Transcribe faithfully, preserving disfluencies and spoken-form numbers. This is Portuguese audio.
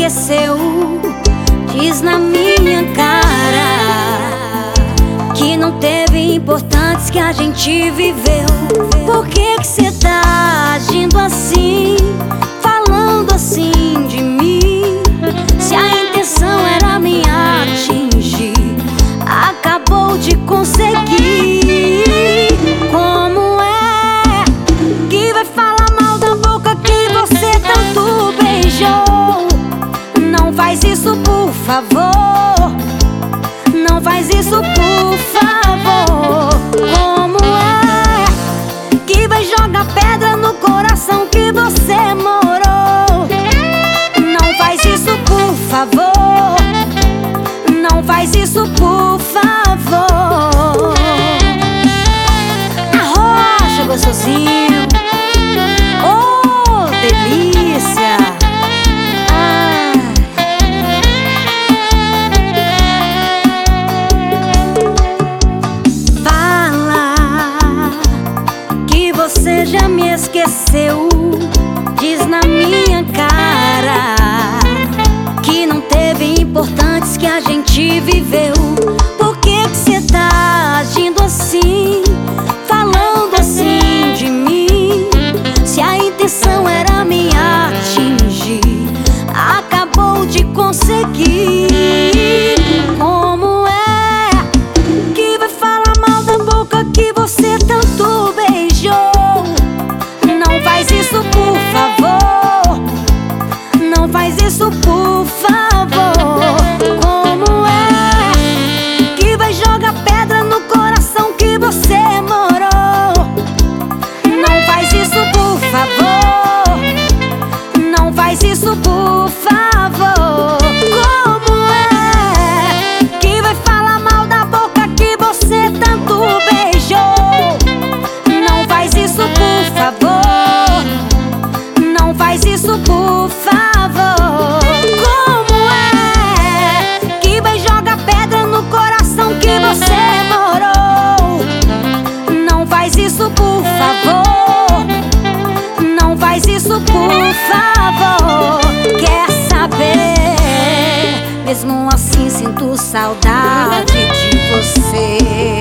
esqueceu. Diz na minha cara que não teve importantes que a gente viveu. Por que que cê tá agindo assim, falando assim de mim? Se a intenção era me atingir, acabou de conseguir. Como é que vai falar mal da boca que você tanto beijou? Não faz isso, por favor. Não faz isso, por favor. Como é que vai jogar pedra no coração que você morou? Não faz isso, por favor. Não faz isso, por favor. Arrocha, gostosinho. Oh, delícia. Ah. Fala que você já me esqueceu. Diz na minha cara que não teve importantes que a gente viveu. Por que que cê tá agindo assim, falando assim de mim? Se a intenção era me atingir, acabou de conseguir. Como é que vai falar mal da boca que você tanto beijou? Não faz isso, por favor. Não faz isso, por favor. Como é que vai jogar pedra no coração que você morou? Não faz isso, por favor. Não faz isso, por favor. Como é que vai falar mal da boca que você tanto beijou? Não faz isso, por favor. Não faz isso, por favor. Como é que vai jogar pedra no coração que você morou? Não faz isso, por favor. Não faz isso, por favor. Quer saber? Mesmo assim sinto saudade de você.